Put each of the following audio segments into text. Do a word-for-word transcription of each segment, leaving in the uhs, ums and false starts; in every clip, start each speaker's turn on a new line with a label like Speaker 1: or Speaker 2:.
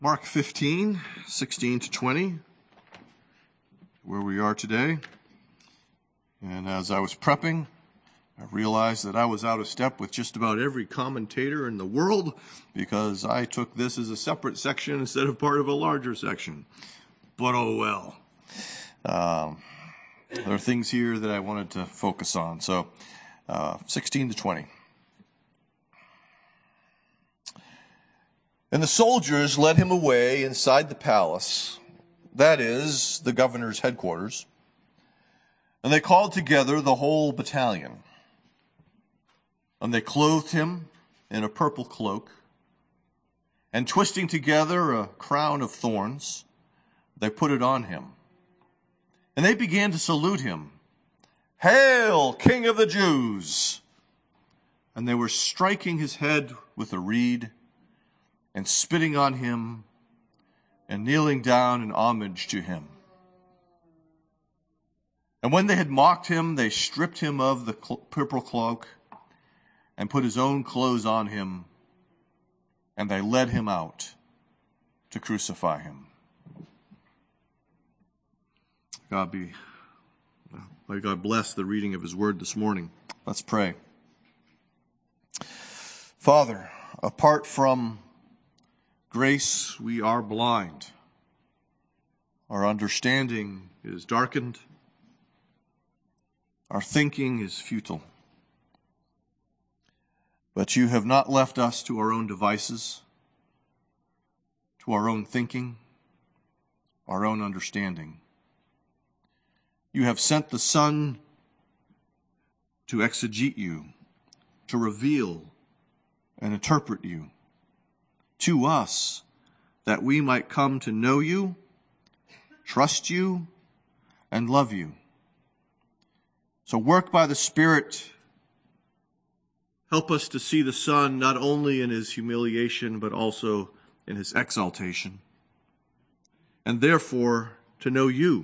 Speaker 1: Mark fifteen, sixteen to twenty, where we are today. And as I was prepping, I realized that I was out of step with just about every commentator in the world because I took this as a separate section instead of part of a larger section. But oh well. Um, there are things here that I wanted to focus on. So, uh, sixteen to twenty. And the soldiers led him away inside the palace, that is, the governor's headquarters, and they called together the whole battalion. And they clothed him in a purple cloak, and twisting together a crown of thorns, they put it on him. And they began to salute him, "Hail, King of the Jews!" And they were striking his head with a reed, and spitting on him, and kneeling down in homage to him. And when they had mocked him, they stripped him of the cl- purple cloak, and put his own clothes on him, and they led him out to crucify him. God be, may God bless the reading of his word this morning. Let's pray. Father, apart from grace, we are blind. Our understanding is darkened. Our thinking is futile. But you have not left us to our own devices, to our own thinking, our own understanding. You have sent the Son to exegete you, to reveal and interpret you to us, that we might come to know you, trust you, and love you. So work by the Spirit. Help us to see the Son not only in his humiliation, but also in his exaltation, and therefore to know you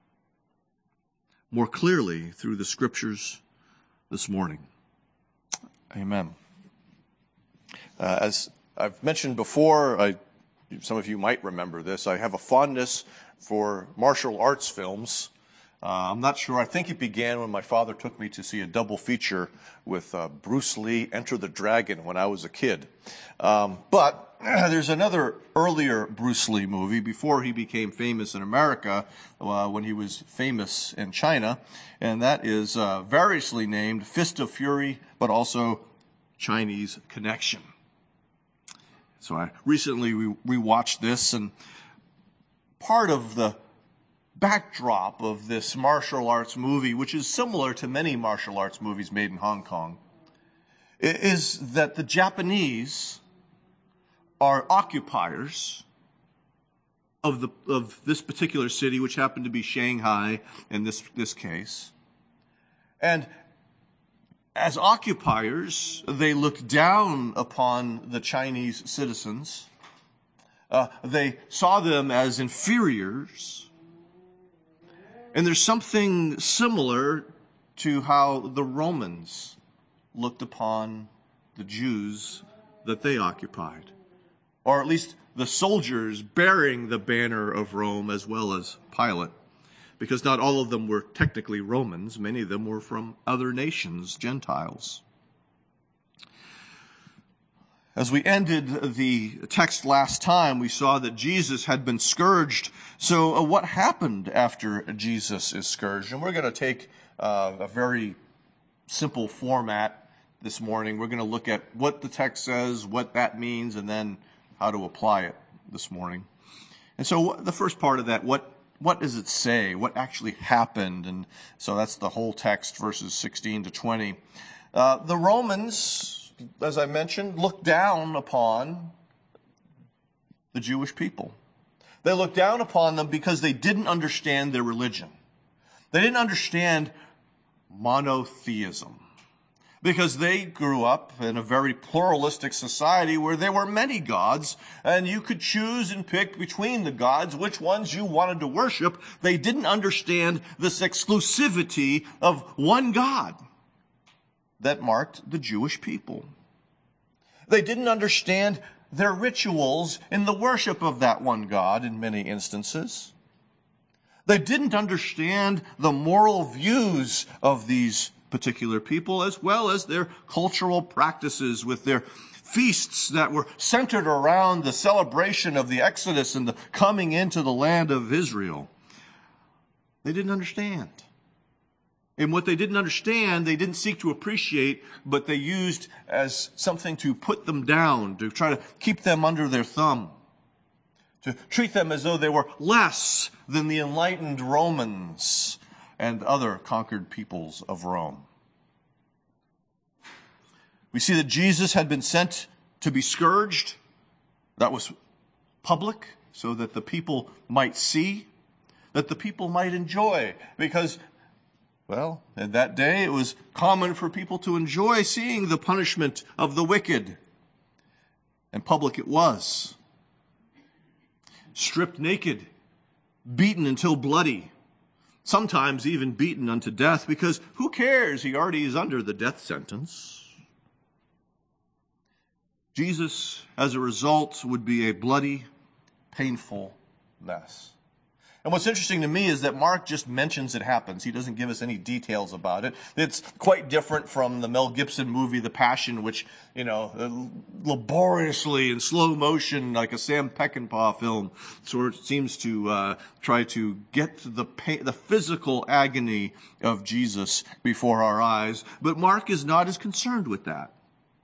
Speaker 1: more clearly through the Scriptures this morning. Amen. Uh, as I've mentioned before, I, some of you might remember this, I have a fondness for martial arts films. Uh, I'm not sure. I think it began when my father took me to see a double feature with uh, Bruce Lee, Enter the Dragon, when I was a kid. Um, but uh, there's another earlier Bruce Lee movie before he became famous in America, uh, when he was famous in China, and that is uh, variously named Fist of Fury, but also Chinese Connection. So I recently re- rewatched this, and part of the backdrop of this martial arts movie, which is similar to many martial arts movies made in Hong Kong, is that the Japanese are occupiers of the of this particular city, which happened to be Shanghai in this this case. And as occupiers, they looked down upon the Chinese citizens. Uh, they saw them as inferiors. And there's something similar to how the Romans looked upon the Jews that they occupied, or at least the soldiers bearing the banner of Rome, as well as Pilate, because not all of them were technically Romans. Many of them were from other nations, Gentiles. As we ended the text last time, we saw that Jesus had been scourged. So uh, what happened after Jesus is scourged? And we're going to take uh, a very simple format this morning. We're going to look at what the text says, what that means, and then how to apply it this morning. And so the first part of that, what what does it say? What actually happened? And so that's the whole text, verses sixteen to twenty. Uh, the Romans, as I mentioned, looked down upon the Jewish people. They looked down upon them because they didn't understand their religion. They didn't understand monotheism, because they grew up in a very pluralistic society where there were many gods, and you could choose and pick between the gods which ones you wanted to worship. They didn't understand this exclusivity of one God that marked the Jewish people. They didn't understand their rituals in the worship of that one God in many instances. They didn't understand the moral views of these particular people, as well as their cultural practices with their feasts that were centered around the celebration of the Exodus and the coming into the land of Israel. They didn't understand. And what they didn't understand, they didn't seek to appreciate, but they used as something to put them down, to try to keep them under their thumb, to treat them as though they were less than the enlightened Romans and other conquered peoples of Rome. We see that Jesus had been sent to be scourged. That was public, so that the people might see, that the people might enjoy, because well, in that day, it was common for people to enjoy seeing the punishment of the wicked. And public it was. Stripped naked, beaten until bloody, sometimes even beaten unto death, because who cares? He already is under the death sentence. Jesus, as a result, would be a bloody, painful mess. And what's interesting to me is that Mark just mentions it happens. He doesn't give us any details about it. It's quite different from the Mel Gibson movie, The Passion, which, you know, laboriously in slow motion, like a Sam Peckinpah film, sort of seems to uh, try to get the pain, the physical agony of Jesus before our eyes. But Mark is not as concerned with that.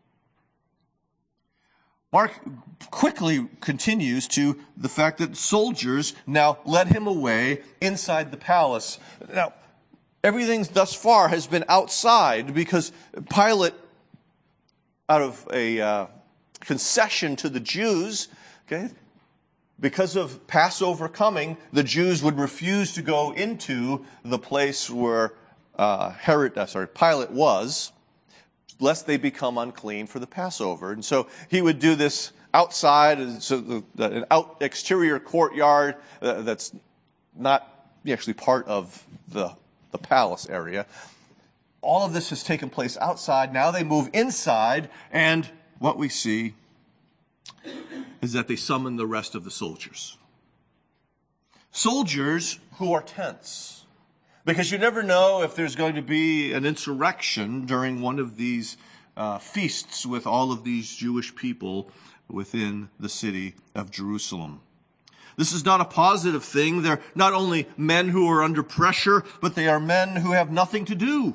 Speaker 1: Mark quickly continues to the fact that soldiers now led him away inside the palace. Now, everything thus far has been outside because Pilate, out of a uh, concession to the Jews, okay, because of Passover coming, the Jews would refuse to go into the place where uh, Herod, uh, sorry, Pilate was, lest they become unclean for the Passover. And so he would do this outside, so the, the, an out exterior courtyard uh, that's not actually part of the, the palace area. All of this has taken place outside. Now they move inside, and what we see is that they summon the rest of the soldiers. Soldiers who are tense. Because you never know if there's going to be an insurrection during one of these uh, feasts with all of these Jewish people within the city of Jerusalem. This is not a positive thing. They're not only men who are under pressure, but they are men who have nothing to do.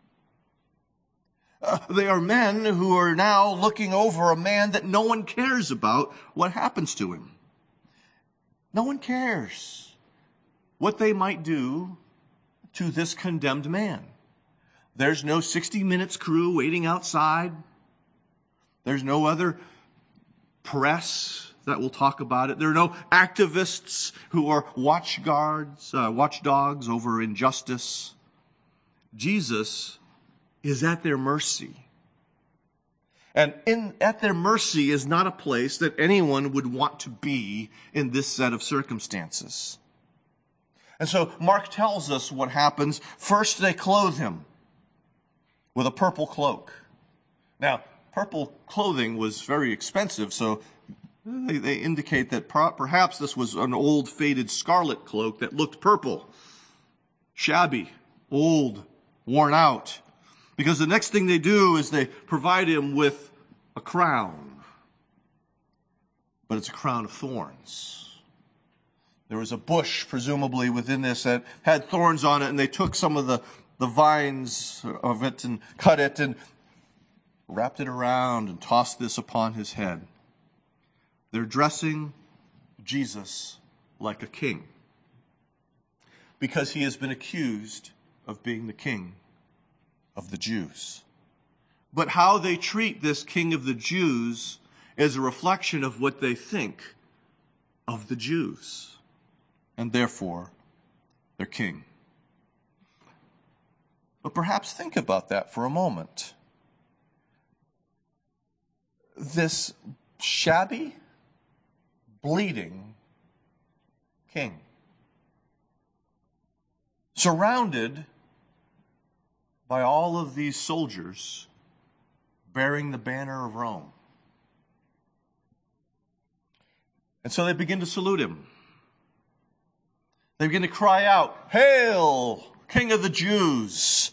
Speaker 1: Uh, they are men who are now looking over a man that no one cares about what happens to him. No one cares what they might do to this condemned man. There's no sixty minutes crew waiting outside. There's no other press that will talk about it. There are no activists who are watch guards, uh, watchdogs over injustice. Jesus is at their mercy. And in, at their mercy is not a place that anyone would want to be in this set of circumstances. And so Mark tells us what happens. First, they clothe him with a purple cloak. Now, purple clothing was very expensive, so they, they indicate that perhaps this was an old, faded scarlet cloak that looked purple. Shabby, old, worn out. Because the next thing they do is they provide him with a crown. But it's a crown of thorns. There was a bush, presumably, within this that had thorns on it, and they took some of the, the vines of it and cut it and wrapped it around and tossed this upon his head. They're dressing Jesus like a king because he has been accused of being the king of the Jews. But how they treat this king of the Jews is a reflection of what they think of the Jews. And therefore, their king. But perhaps think about that for a moment. This shabby, bleeding king, surrounded by all of these soldiers bearing the banner of Rome. And so they begin to salute him. They begin to cry out, "Hail, King of the Jews!"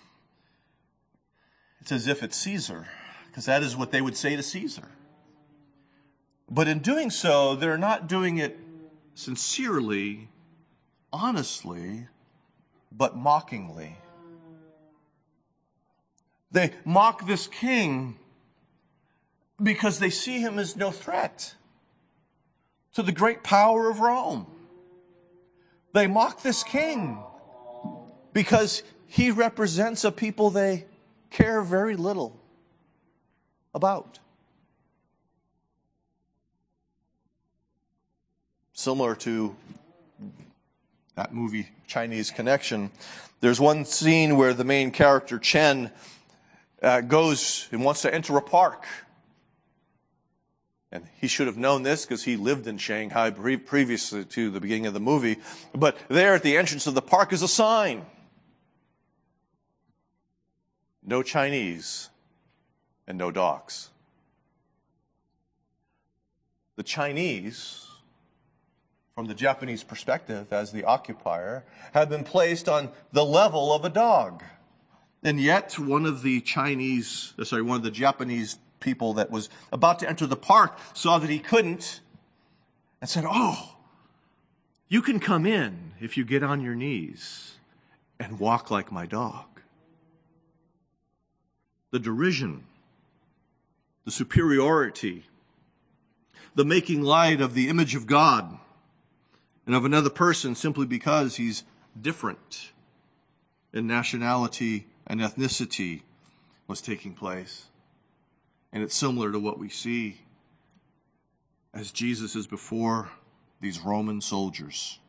Speaker 1: It's as if it's Caesar, because that is what they would say to Caesar. But in doing so, they're not doing it sincerely, honestly, but mockingly. They mock this king because they see him as no threat to the great power of Rome. They mock this king because he represents a people they care very little about. Similar to that movie, Chinese Connection, there's one scene where the main character, Chen, uh, goes and wants to enter a park. And he should have known this because he lived in Shanghai pre- previously to the beginning of the movie. But there at the entrance of the park is a sign. No Chinese and no dogs. The Chinese, from the Japanese perspective as the occupier, have been placed on the level of a dog. And yet one of the Chinese, sorry, one of the Japanese people that was about to enter the park saw that he couldn't and said, "Oh, you can come in if you get on your knees and walk like my dog." The derision, the superiority, the making light of the image of God and of another person simply because he's different in nationality and ethnicity was taking place. And it's similar to what we see as Jesus is before these Roman soldiers.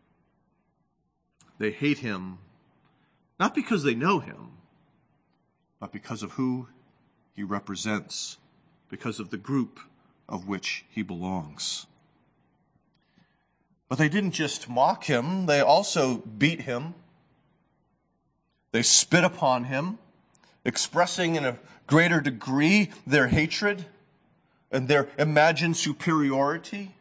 Speaker 1: They hate him, not because they know him, but because of who he represents, because of the group of which he belongs. But they didn't just mock him, they also beat him. They spit upon him, expressing in a greater degree their hatred and their imagined superiority.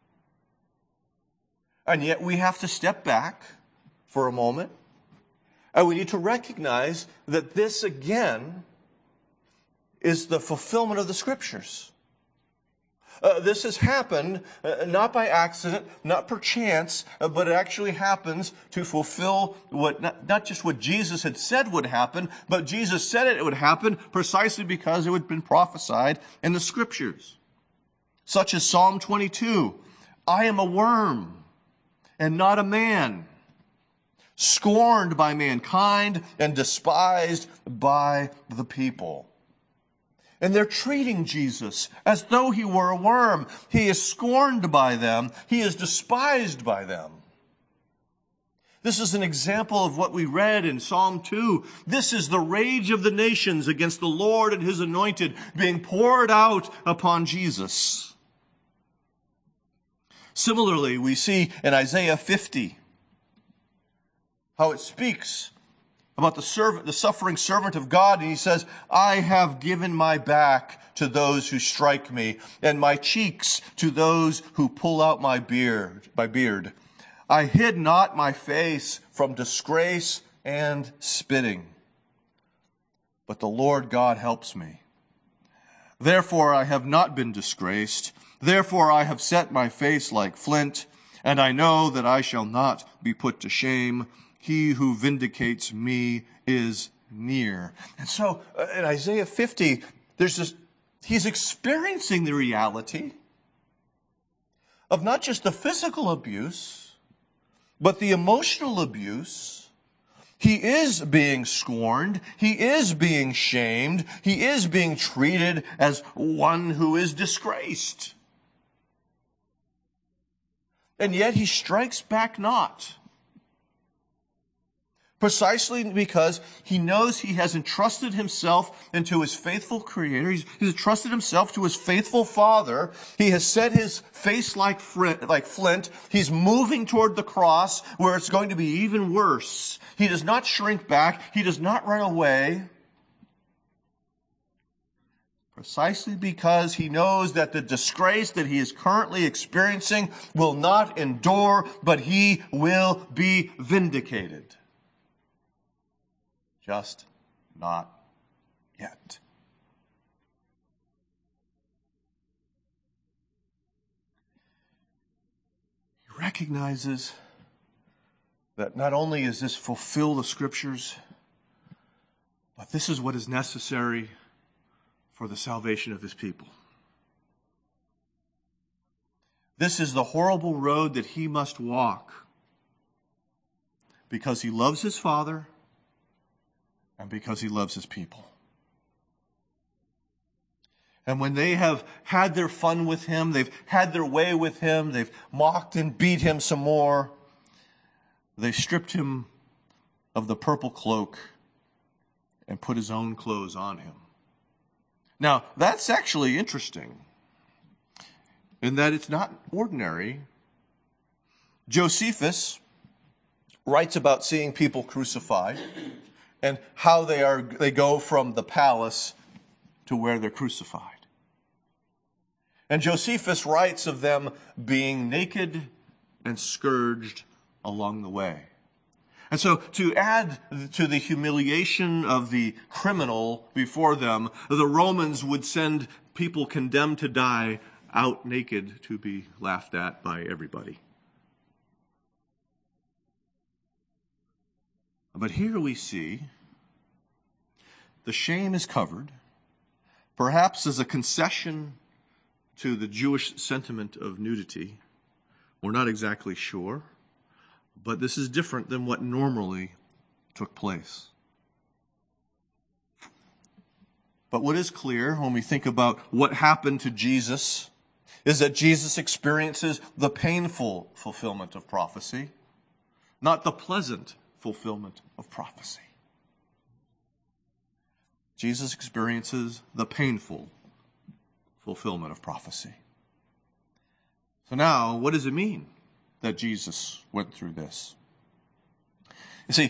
Speaker 1: And yet we have to step back for a moment, and we need to recognize that this again is the fulfillment of the Scriptures. Uh, this has happened uh, not by accident, not perchance, uh, but it actually happens to fulfill what not, not just what Jesus had said would happen, but Jesus said it, it would happen precisely because it had been prophesied in the Scriptures. Such as Psalm twenty-two, "I am a worm and not a man, scorned by mankind and despised by the people." And they're treating Jesus as though he were a worm. He is scorned by them. He is despised by them. This is an example of what we read in Psalm two. This is the rage of the nations against the Lord and his anointed being poured out upon Jesus. Similarly, we see in Isaiah fifty how it speaks about the servant, the suffering servant of God. And he says, "I have given my back to those who strike me, and my cheeks to those who pull out my beard, my beard. I hid not my face from disgrace and spitting. But the Lord God helps me. Therefore I have not been disgraced. Therefore I have set my face like flint, and I know that I shall not be put to shame. He who vindicates me is near." And so uh, in Isaiah fifty, there's this, he's experiencing the reality of not just the physical abuse, but the emotional abuse. He is being scorned. He is being shamed. He is being treated as one who is disgraced. And yet he strikes back not. Precisely because he knows he has entrusted himself into his faithful Creator. He's, he's entrusted himself to his faithful Father. He has set his face like flint. He's moving toward the cross where it's going to be even worse. He does not shrink back. He does not run away. precisely because he knows that the disgrace that he is currently experiencing will not endure, but he will be vindicated. Just not yet. He recognizes that not only is this fulfill the Scriptures, but this is what is necessary for the salvation of his people. This is the horrible road that he must walk because he loves his Father and because he loves his people. And when they have had their fun with him, they've had their way with him, they've mocked and beat him some more, they stripped him of the purple cloak and put his own clothes on him. Now, that's actually interesting in that it's not ordinary. Josephus writes about seeing people crucified and how they are they go from the palace to where they're crucified. And Josephus writes of them being naked and scourged along the way. And so to add to the humiliation of the criminal before them, the Romans would send people condemned to die out naked to be laughed at by everybody. But here we see the shame is covered, perhaps as a concession to the Jewish sentiment of nudity. We're not exactly sure. But this is different than what normally took place. But what is clear when we think about what happened to Jesus is that Jesus experiences the painful fulfillment of prophecy, not the pleasant fulfillment of prophecy. Jesus experiences the painful fulfillment of prophecy. So now, what does it mean that Jesus went through this? You see,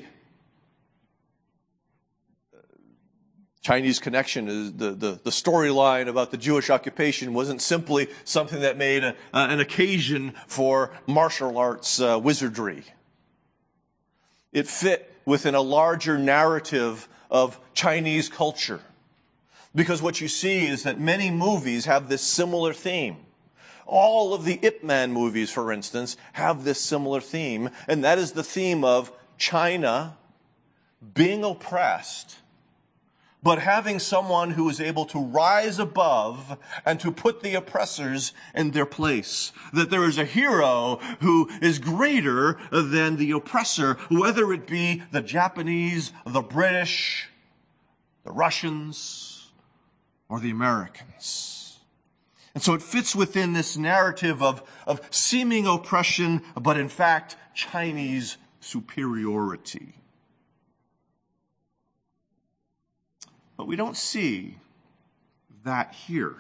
Speaker 1: Chinese connection is the, the, the storyline about the Jewish occupation wasn't simply something that made a, uh, an occasion for martial arts uh, wizardry. It fit within a larger narrative of Chinese culture. Because what you see is that many movies have this similar theme. All of the Ip Man movies, for instance, have this similar theme, and that is the theme of China being oppressed, but having someone who is able to rise above and to put the oppressors in their place. That there is a hero who is greater than the oppressor, whether it be the Japanese, the British, the Russians, or the Americans. And so it fits within this narrative of, of seeming oppression, but in fact, Chinese superiority. But we don't see that here.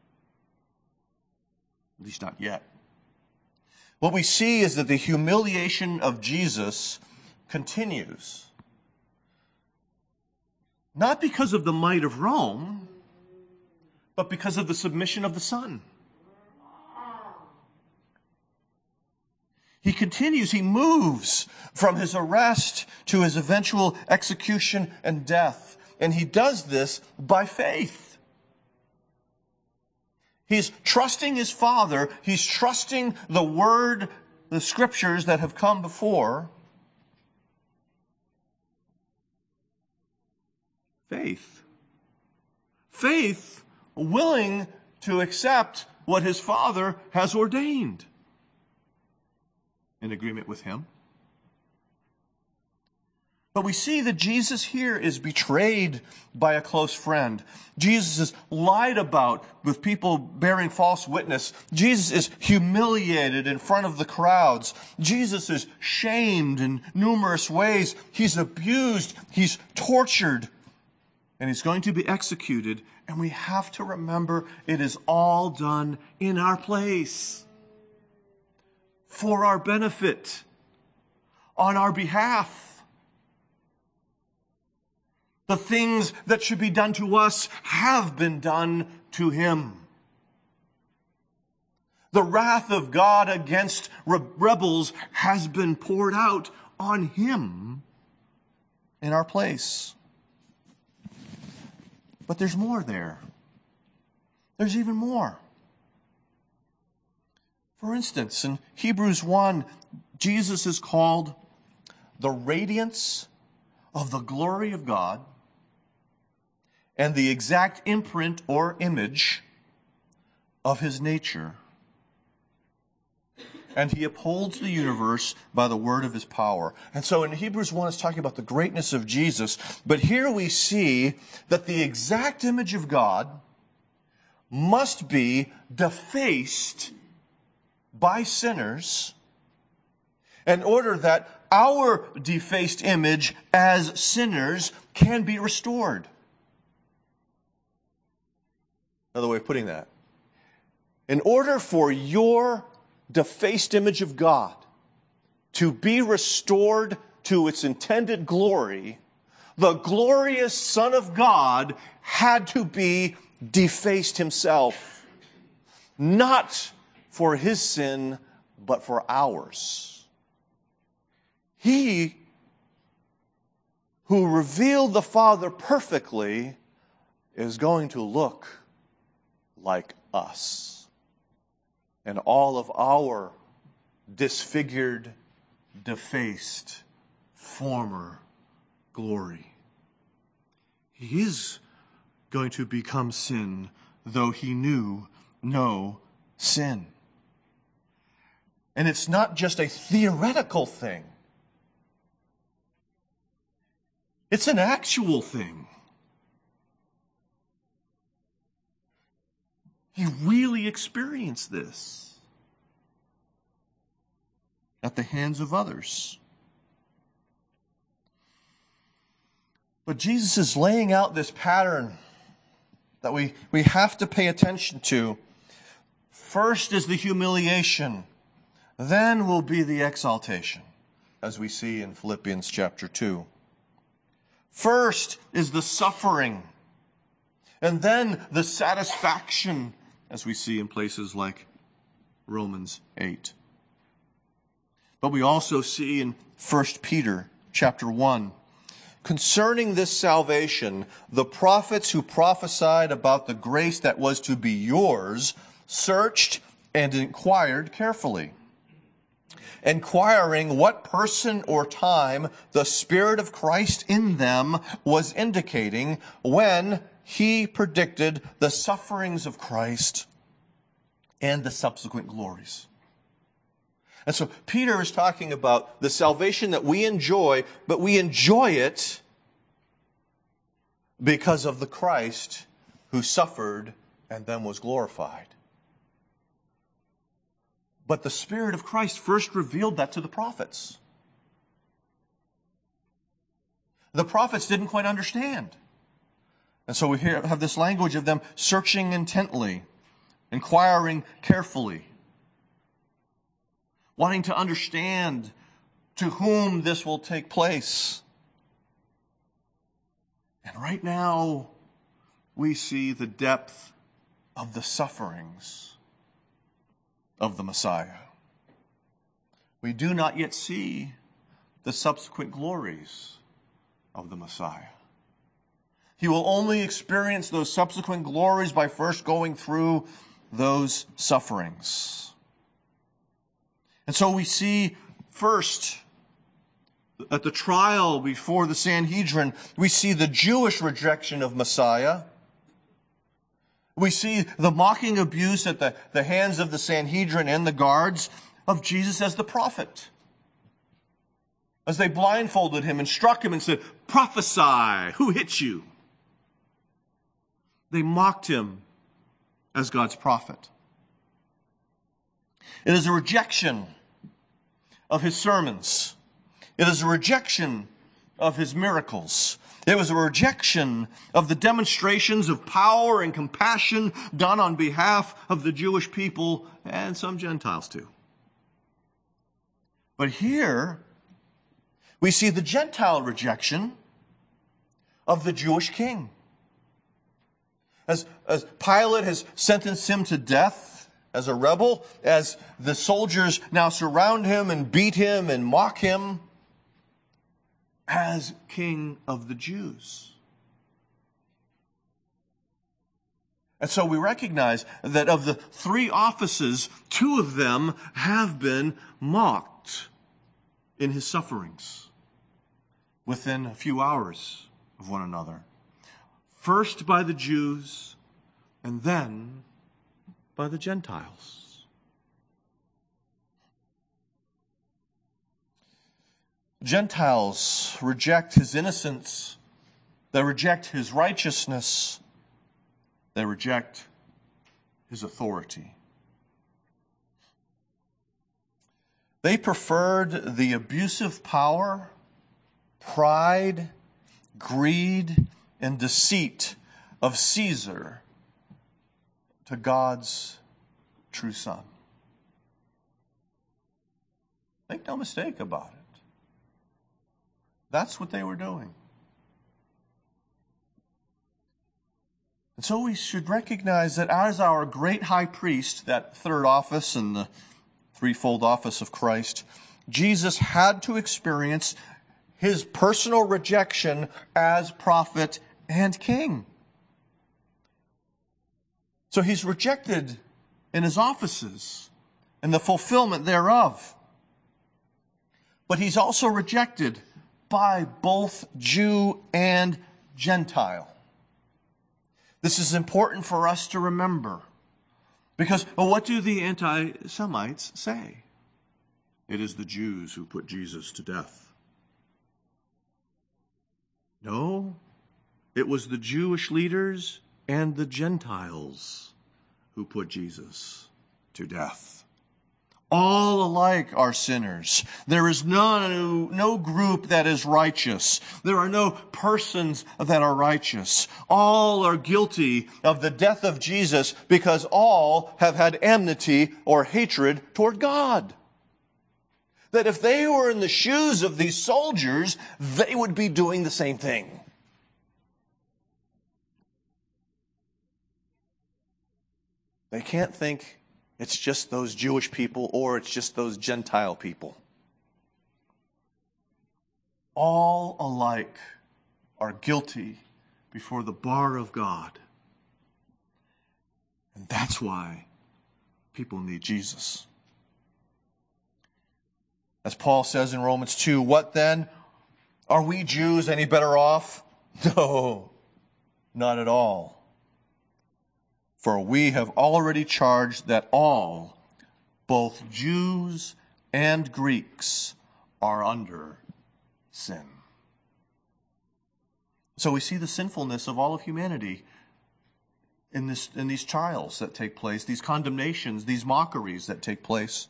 Speaker 1: At least not yet. What we see is that the humiliation of Jesus continues. Not because of the might of Rome, but because of the submission of the Son. He continues, he moves from his arrest to his eventual execution and death. And he does this by faith. He's trusting his Father. He's trusting the Word, the Scriptures that have come before. Faith. Faith willing to accept what his Father has ordained in agreement with him. But we see that Jesus here is betrayed by a close friend. Jesus is lied about with people bearing false witness. Jesus is humiliated in front of the crowds. Jesus is shamed in numerous ways. He's abused. He's tortured. And he's going to be executed. And we have to remember it is all done in our place. For our benefit. On our behalf. The things that should be done to us have been done to him. The wrath of God against re- rebels has been poured out on him in our place. But there's more there. There's even more. For instance, in Hebrews one, Jesus is called the radiance of the glory of God and the exact imprint or image of his nature. And he upholds the universe by the word of his power. And so in Hebrews one, it's talking about the greatness of Jesus. But here we see that the exact image of God must be defaced by sinners in order that our defaced image as sinners can be restored. Another way of putting that. In order for your defaced image of God to be restored to its intended glory, the glorious Son of God had to be defaced himself. Not for his sin, but for ours. He who revealed the Father perfectly is going to look like us. And all of our disfigured, defaced, former glory. He is going to become sin, though he knew no sin. And it's not just a theoretical thing. It's an actual thing. He really experienced this at the hands of others. But Jesus is laying out this pattern that we, we have to pay attention to. First is the humiliation. Then will be the exaltation, as we see in Philippians chapter two. First is the suffering. And then the satisfaction, as we see in places like Romans eight. But we also see in First Peter chapter one, concerning this salvation, the prophets who prophesied about the grace that was to be yours searched and inquired carefully, inquiring what person or time the Spirit of Christ in them was indicating when he predicted the sufferings of Christ and the subsequent glories. And so Peter is talking about the salvation that we enjoy, but we enjoy it because of the Christ who suffered and then was glorified. But the Spirit of Christ first revealed that to the prophets. The prophets didn't quite understand. And so we hear, have this language of them searching intently, inquiring carefully, wanting to understand to whom this will take place. And right now, we see the depth of the sufferings of the Messiah. We do not yet see the subsequent glories of the Messiah. He will only experience those subsequent glories by first going through those sufferings. And so we see first, at the trial before the Sanhedrin, we see the Jewish rejection of Messiah. We see the mocking abuse at the, the hands of the Sanhedrin and the guards of Jesus as the prophet. As they blindfolded him and struck him and said, "Prophesy, who hit you?" They mocked him as God's prophet. It is a rejection of his sermons. It is a rejection of his miracles. It was a rejection of the demonstrations of power and compassion done on behalf of the Jewish people and some Gentiles too. But here, we see the Gentile rejection of the Jewish king. As, as Pilate has sentenced him to death as a rebel, as the soldiers now surround him and beat him and mock him, as King of the Jews. And so we recognize that of the three offices, two of them have been mocked in his sufferings within a few hours of one another. First by the Jews, and then by the Gentiles. Gentiles reject his innocence. They reject his righteousness. They reject his authority. They preferred the abusive power, pride, greed, and deceit of Caesar to God's true Son. Make no mistake about it. That's what they were doing. And so we should recognize that as our great high priest, that third office in the threefold office of Christ, Jesus had to experience his personal rejection as prophet and king. So he's rejected in his offices and the fulfillment thereof. But he's also rejected by both Jew and Gentile. This is important for us to remember. Because, well, what do the anti-Semites say? It is the Jews who put Jesus to death. No, it was the Jewish leaders and the Gentiles who put Jesus to death. All alike are sinners. There is no, no group that is righteous. There are no persons that are righteous. All are guilty of the death of Jesus because all have had enmity or hatred toward God. That if they were in the shoes of these soldiers, they would be doing the same thing. They can't think it's just those Jewish people or it's just those Gentile people. All alike are guilty before the bar of God. And that's why people need Jesus. As Paul says in Romans two, what then? Are we Jews any better off? No, not at all. For we have already charged that all, both Jews and Greeks, are under sin. So we see the sinfulness of all of humanity in this, in these trials that take place, these condemnations, these mockeries that take place.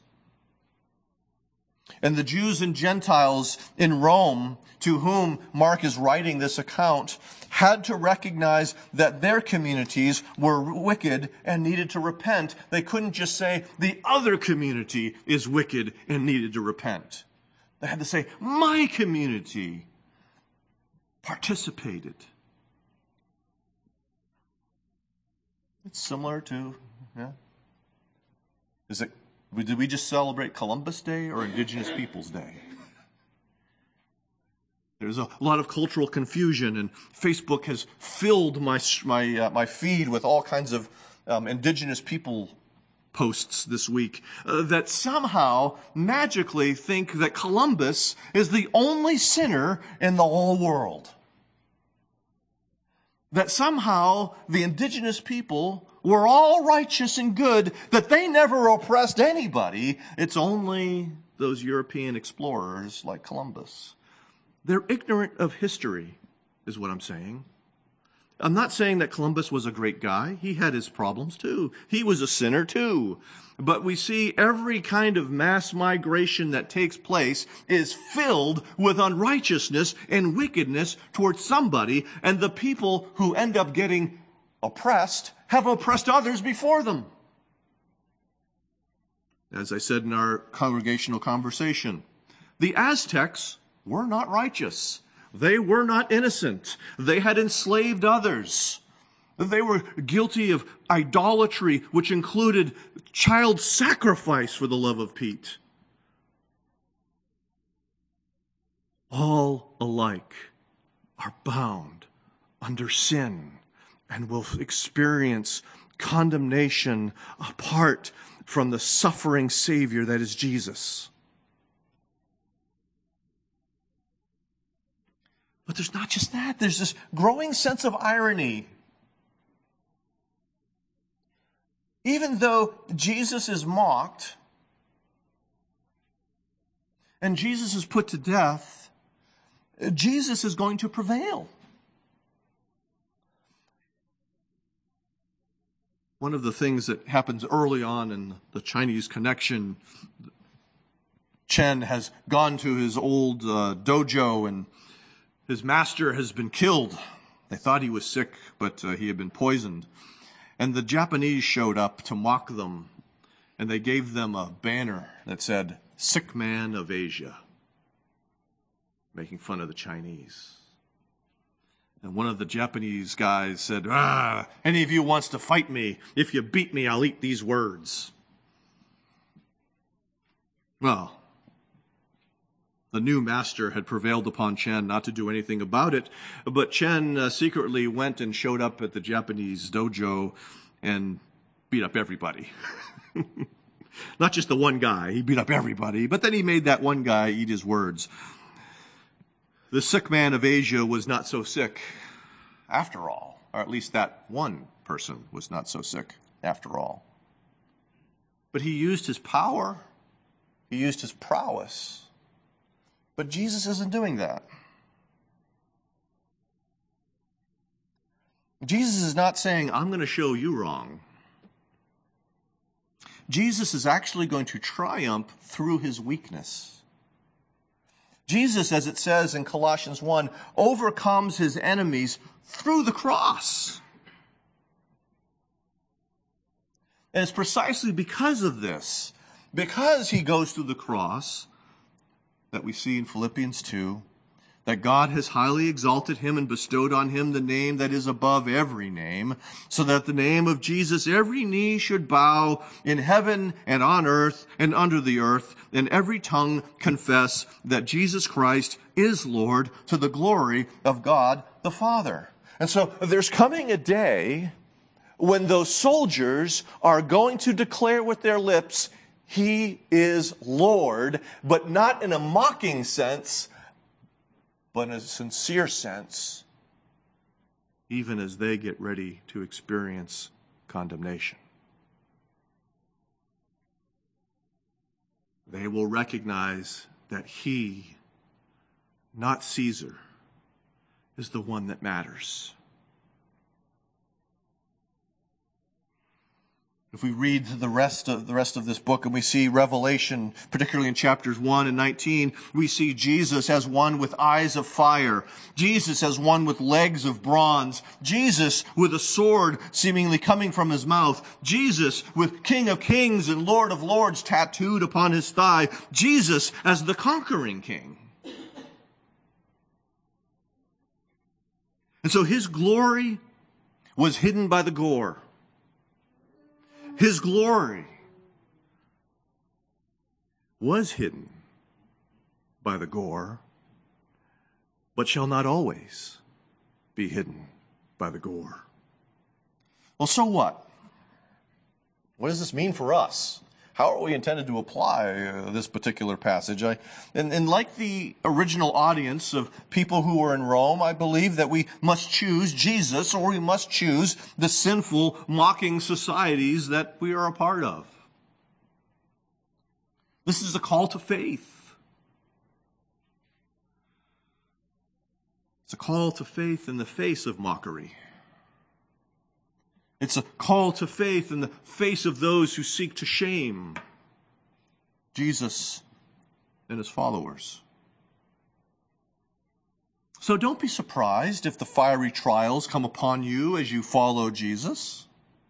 Speaker 1: And the Jews and Gentiles in Rome, to whom Mark is writing this account, had to recognize that their communities were wicked and needed to repent. They couldn't just say, the other community is wicked and needed to repent. They had to say, my community participated. It's similar to, yeah. Is it, did we just celebrate Columbus Day or Indigenous Peoples Day? There's a lot of cultural confusion, and Facebook has filled my my uh, my feed with all kinds of um, Indigenous people posts this week uh, that somehow magically think that Columbus is the only sinner in the whole world. That somehow the Indigenous people were all righteous and good, that they never oppressed anybody. It's only those European explorers like Columbus. They're ignorant of history, is what I'm saying. I'm not saying that Columbus was a great guy. He had his problems too. He was a sinner too. But we see every kind of mass migration that takes place is filled with unrighteousness and wickedness towards somebody, and the people who end up getting oppressed have oppressed others before them. As I said in our congregational conversation, the Aztecs were not righteous. They were not innocent. They had enslaved others. They were guilty of idolatry, which included child sacrifice for the love of Pete. All alike are bound under sin and will experience condemnation apart from the suffering Savior that is Jesus. But there's not just that. There's this growing sense of irony. Even though Jesus is mocked and Jesus is put to death, Jesus is going to prevail. One of the things that happens early on in the Chinese connection, Chen has gone to his old uh, dojo and his master has been killed. They thought he was sick, but uh, he had been poisoned. And the Japanese showed up to mock them, and they gave them a banner that said, "Sick Man of Asia," making fun of the Chinese. And one of the Japanese guys said, "Ah, any of you wants to fight me? If you beat me, I'll eat these words." Well, the new master had prevailed upon Chen not to do anything about it, but Chen uh, secretly went and showed up at the Japanese dojo and beat up everybody. Not just the one guy, he beat up everybody, but then he made that one guy eat his words. The sick man of Asia was not so sick after all, or at least that one person was not so sick after all. But he used his power, he used his prowess. But Jesus isn't doing that. Jesus is not saying, "I'm going to show you wrong." Jesus is actually going to triumph through his weakness. Jesus, as it says in Colossians one, overcomes his enemies through the cross. And it's precisely because of this, because he goes through the cross, that we see in Philippians two, that God has highly exalted him and bestowed on him the name that is above every name, so that the name of Jesus every knee should bow in heaven and on earth and under the earth, and every tongue confess that Jesus Christ is Lord, to the glory of God the Father. And so there's coming a day when those soldiers are going to declare with their lips, "He is Lord," but not in a mocking sense, but in a sincere sense, even as they get ready to experience condemnation. They will recognize that he, not Caesar, is the one that matters. If we read the rest of the rest of this book and we see Revelation, particularly in chapters one and nineteen, we see Jesus as one with eyes of fire, Jesus as one with legs of bronze, Jesus with a sword seemingly coming from his mouth, Jesus with King of Kings and Lord of Lords tattooed upon his thigh, Jesus as the conquering king. And so his glory was hidden by the gore. His glory was hidden by the gore, but shall not always be hidden by the gore. Well, so what? What does this mean for us? How are we intended to apply uh, this particular passage? I, and, and like the original audience of people who were in Rome, I believe that we must choose Jesus or we must choose the sinful, mocking societies that we are a part of. This is a call to faith. It's a call to faith in the face of mockery. It's a call to faith in the face of those who seek to shame Jesus and his followers. So don't be surprised if the fiery trials come upon you as you follow Jesus.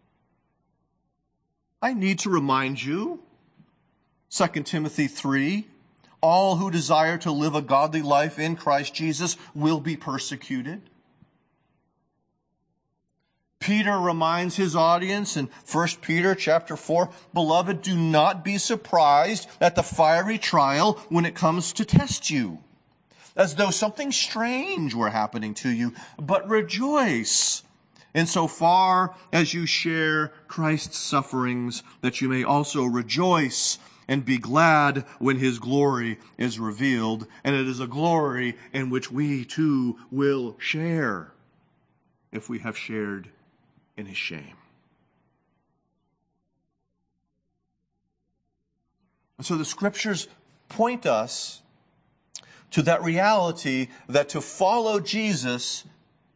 Speaker 1: I need to remind you, Second Timothy three, all who desire to live a godly life in Christ Jesus will be persecuted. Peter reminds his audience in First Peter chapter four, "Beloved, do not be surprised at the fiery trial when it comes to test you, as though something strange were happening to you, but rejoice insofar as you share Christ's sufferings, that you may also rejoice and be glad when his glory is revealed." And it is a glory in which we too will share if we have shared in his shame. And so the scriptures point us to that reality that to follow Jesus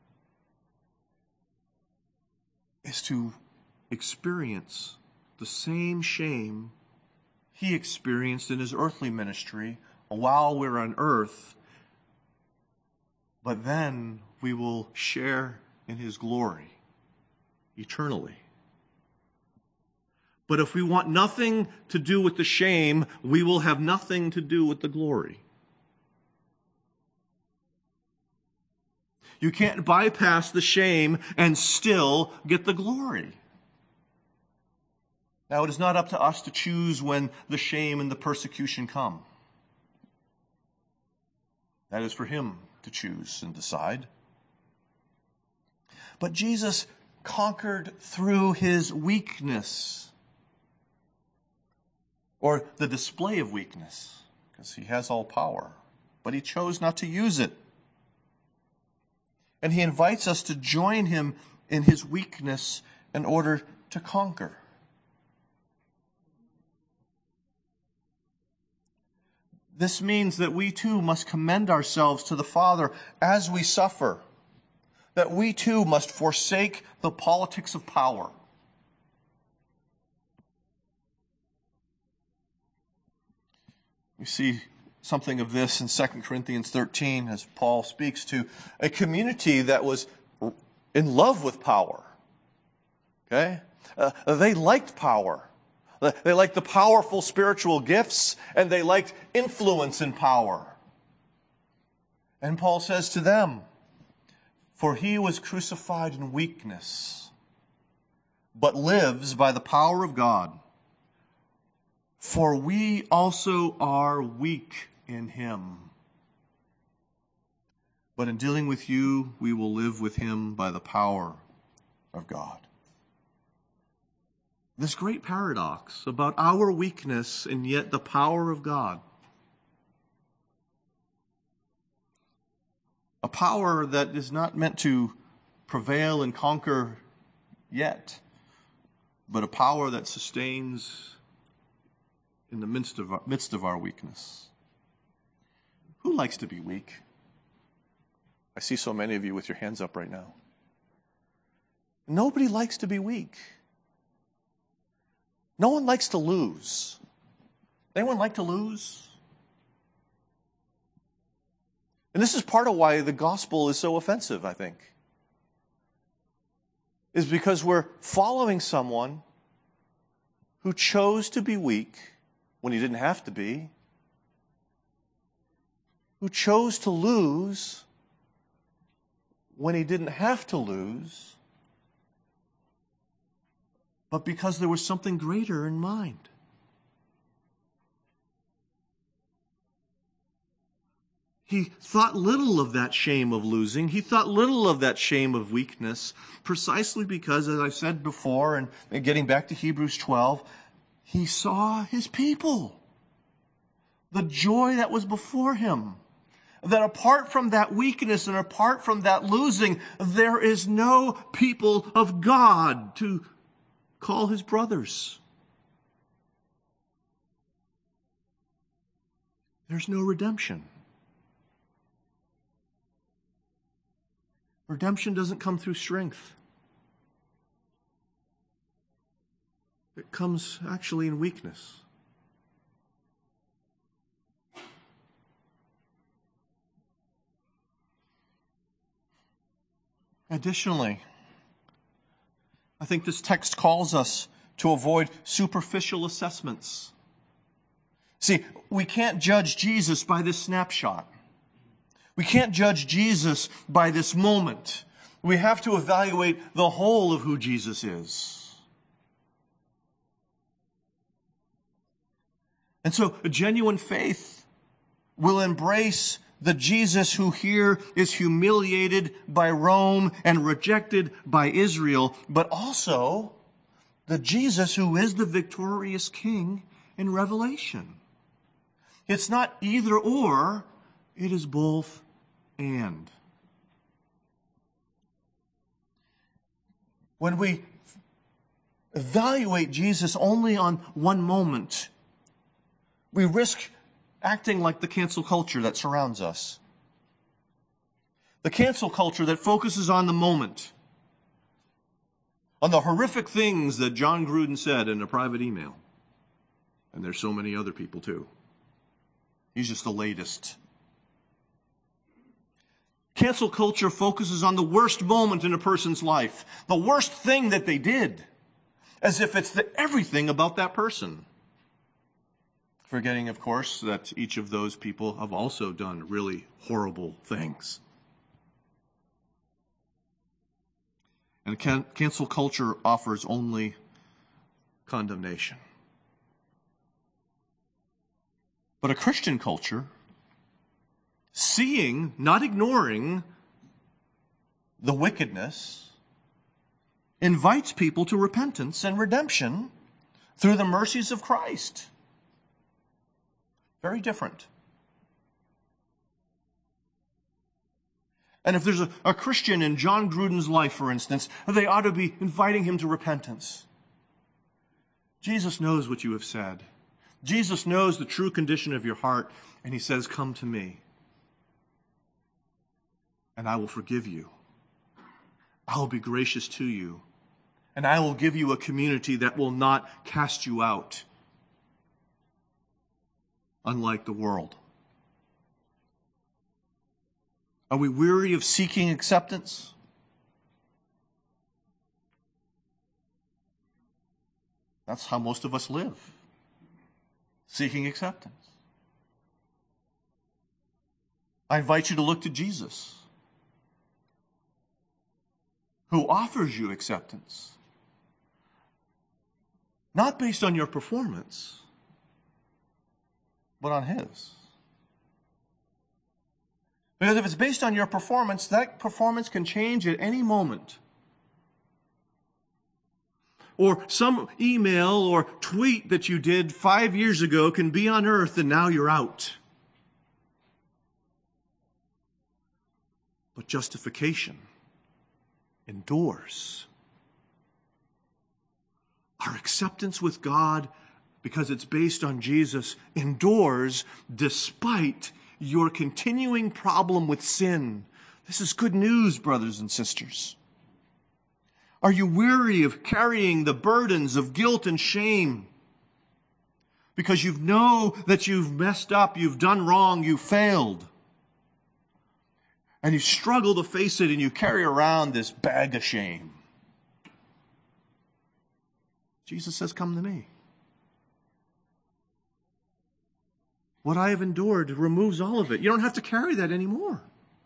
Speaker 1: is to experience the same shame he experienced in his earthly ministry while we're on earth, but then we will share in his glory eternally. But if we want nothing to do with the shame, we will have nothing to do with the glory. You can't bypass the shame and still get the glory. Now, it is not up to us to choose when the shame and the persecution come. That is for him to choose and decide. But Jesus conquered through his weakness, or the display of weakness, because he has all power, but he chose not to use it. And he invites us to join him in his weakness in order to conquer. This means that we too must commend ourselves to the Father as we suffer, that we too must forsake the politics of power. We see something of this in Second Corinthians thirteen as Paul speaks to a community that was in love with power. Okay? Uh, they liked power. They liked the powerful spiritual gifts, and they liked influence and power. And Paul says to them, "For he was crucified in weakness, but lives by the power of God. For we also are weak in him. But in dealing with you, we will live with him by the power of God." This great paradox about our weakness and yet the power of God. A power that is not meant to prevail and conquer yet, but a power that sustains in the midst of our, midst of our weakness. Who likes to be weak? I see so many of you with your hands up right now. Nobody likes to be weak. No one likes to lose. Anyone like to lose? And this is part of why the gospel is so offensive, I think. Is because we're following someone who chose to be weak when he didn't have to be, who chose to lose when he didn't have to lose, but because there was something greater in mind. He thought little of that shame of losing. He thought little of that shame of weakness, precisely because, as I said before, and, and getting back to Hebrews twelve, he saw his people. The joy that was before him. That apart from that weakness and apart from that losing, there is no people of God to call his brothers. There's no redemption. Redemption doesn't come through strength. It comes actually in weakness. Additionally, I think this text calls us to avoid superficial assessments. See, we can't judge Jesus by this snapshot. We can't judge Jesus by this moment. We have to evaluate the whole of who Jesus is. And so a genuine faith will embrace the Jesus who here is humiliated by Rome and rejected by Israel, but also the Jesus who is the victorious King in Revelation. It's not either or, it is both and. When we evaluate Jesus only on one moment, we risk acting like the cancel culture that surrounds us. The cancel culture that focuses on the moment, on the horrific things that John Gruden said in a private email. And there's so many other people too. He's just the latest. Cancel culture focuses on the worst moment in a person's life, the worst thing that they did, as if it's the everything about that person. Forgetting, of course, that each of those people have also done really horrible things. And can- cancel culture offers only condemnation. But a Christian culture, seeing, not ignoring, the wickedness, invites people to repentance and redemption through the mercies of Christ. Very different. And if there's a, a Christian in John Gruden's life, for instance, they ought to be inviting him to repentance. Jesus knows what you have said. Jesus knows the true condition of your heart, and he says, "Come to me, and I will forgive you. I will be gracious to you, and I will give you a community that will not cast you out, unlike the world." Are we weary of seeking acceptance? That's how most of us live, seeking acceptance. I invite you to look to Jesus, who offers you acceptance, not based on your performance, but on his. Because if it's based on your performance, that performance can change at any moment. Or some email or tweet that you did five years ago can be on earth and now you're out. But justification endures. Our acceptance with God, because it's based on Jesus, endures despite your continuing problem with sin. This is good news, brothers and sisters. Are you weary of carrying the burdens of guilt and shame? Because you know that you've messed up, you've done wrong, you failed. And you struggle to face it and you carry around this bag of shame. Jesus says, "Come to me. What I have endured removes all of it. You don't have to carry that anymore."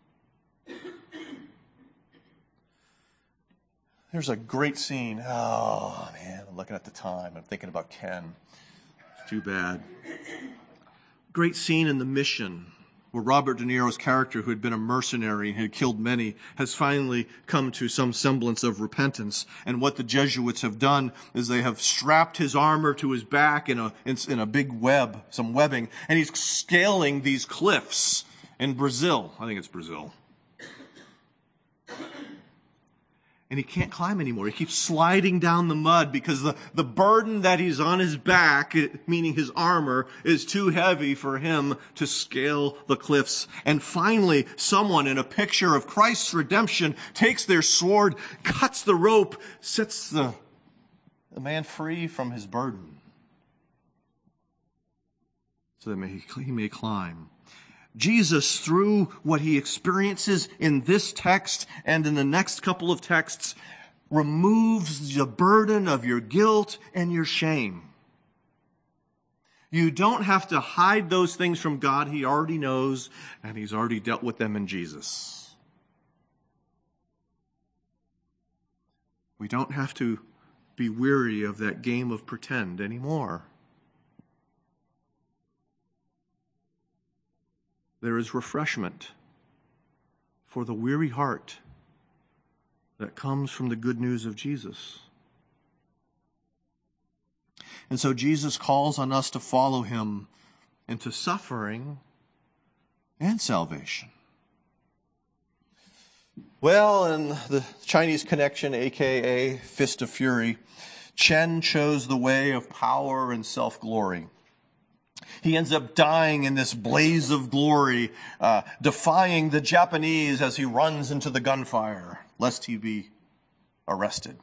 Speaker 1: There's a great scene. Oh, man, I'm looking at the time. I'm thinking about Ken. It's too bad. Great scene in The Mission, where Robert De Niro's character, who had been a mercenary and had killed many, has finally come to some semblance of repentance. And what the Jesuits have done is they have strapped his armor to his back in a, in, in a big web, some webbing, and he's scaling these cliffs in Brazil. I think it's Brazil. And he can't climb anymore. He keeps sliding down the mud because the, the burden that he's on his back, meaning his armor, is too heavy for him to scale the cliffs. And finally, someone in a picture of Christ's redemption takes their sword, cuts the rope, sets the, the man free from his burden so that he, he may climb. Jesus, through what he experiences in this text and in the next couple of texts, removes the burden of your guilt and your shame. You don't have to hide those things from God. He already knows, and he's already dealt with them in Jesus. We don't have to be weary of that game of pretend anymore. There is refreshment for the weary heart that comes from the good news of Jesus. And so Jesus calls on us to follow him into suffering and salvation. Well, in the Chinese Connection, a k a. Fist of Fury, Chen chose the way of power and self-glory. He ends up dying in this blaze of glory, uh, defying the Japanese as he runs into the gunfire, lest he be arrested.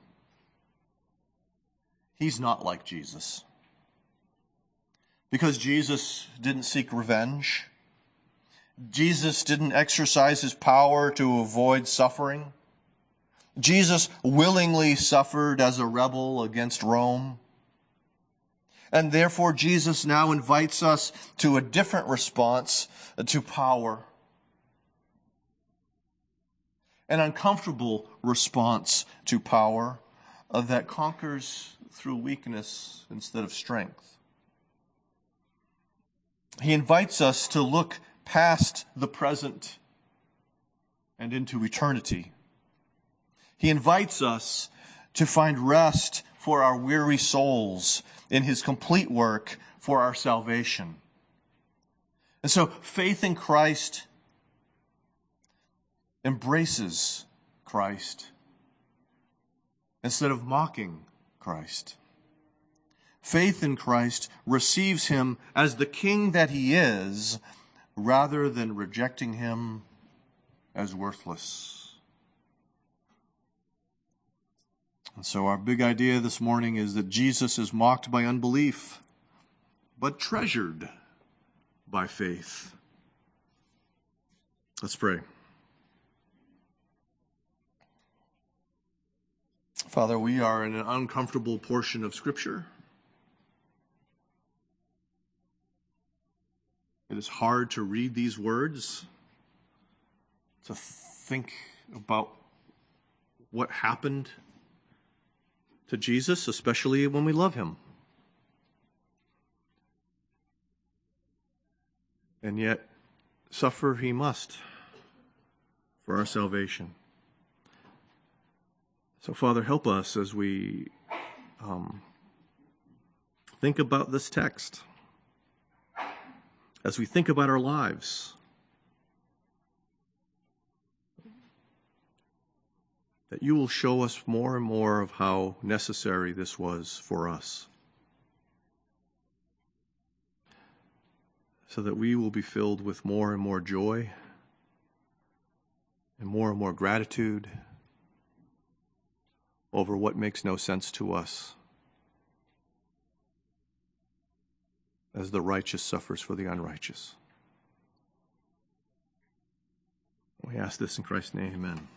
Speaker 1: He's not like Jesus. Because Jesus didn't seek revenge. Jesus didn't exercise his power to avoid suffering. Jesus willingly suffered as a rebel against Rome. And therefore, Jesus now invites us to a different response to power. An uncomfortable response to power uh, that conquers through weakness instead of strength. He invites us to look past the present and into eternity. He invites us to find rest for our weary souls in his complete work for our salvation. And so faith in Christ embraces Christ instead of mocking Christ. Faith in Christ receives him as the king that he is, rather than rejecting him as worthless. And so our big idea this morning is that Jesus is mocked by unbelief, but treasured by faith. Let's pray. Father, we are in an uncomfortable portion of Scripture. It is hard to read these words, to think about what happened to Jesus, especially when we love him. And yet, suffer he must for our salvation. So, Father, help us as we um, think about this text. As we think about our lives, that you will show us more and more of how necessary this was for us, so that we will be filled with more and more joy and more and more gratitude over what makes no sense to us, as the righteous suffers for the unrighteous. We ask this in Christ's name, amen.